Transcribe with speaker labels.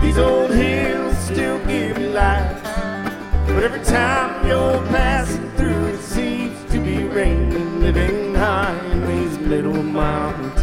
Speaker 1: These old hills still give you life, but every time you're passing through, it seems to be raining, living high in these little mountains.